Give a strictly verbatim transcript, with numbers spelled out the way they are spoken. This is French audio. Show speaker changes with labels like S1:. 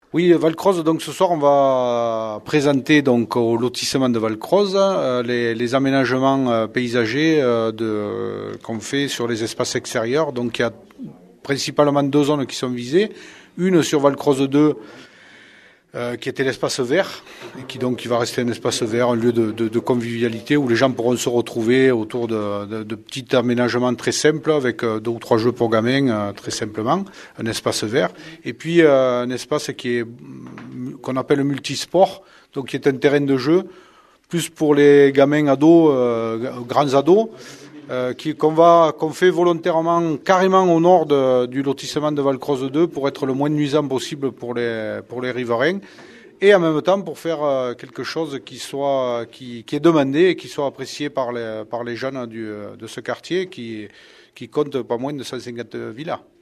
S1: Oui, Valcroze, donc ce soir on va présenter donc au lotissement de Valcroze euh, les, les aménagements euh, paysagers euh, de, qu'on fait sur les espaces extérieurs. Donc il y a principalement deux zones qui sont visées. Une sur Valcroze deux euh, qui était l'espace vert, et qui donc qui va rester un espace vert, un lieu de, de, de convivialité où les gens pourront se retrouver autour de, de, de petits aménagements très simples avec euh, deux ou trois jeux pour gamins, euh, très simplement, un espace vert. Et puis euh, un espace qui est qu'on appelle multisport, donc qui est un terrain de jeu plus pour les gamins ados, euh, grands ados. Euh, qui, qu'on va, qu'on fait volontairement carrément au nord de, du lotissement de Valcroze deux pour être le moins nuisant possible pour les, pour les riverains et en même temps pour faire euh, quelque chose qui soit, qui, qui est demandé et qui soit apprécié par les, par les jeunes du, de ce quartier qui, qui compte pas moins de cent cinquante villas.